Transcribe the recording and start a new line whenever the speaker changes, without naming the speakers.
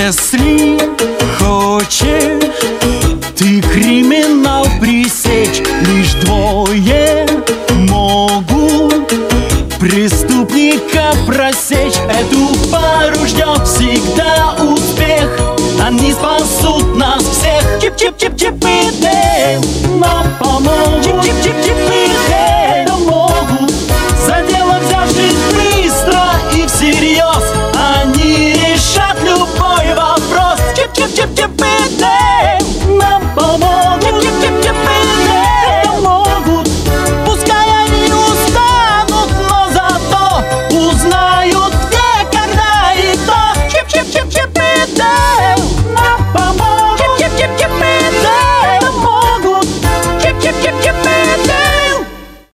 Если хочешь ты криминал пресечь, лишь двое могут преступника просечь. Эту пару ждет всегда успех, они спасут нас всех. Чип-чип-чип-чип и Дейл нам помогут.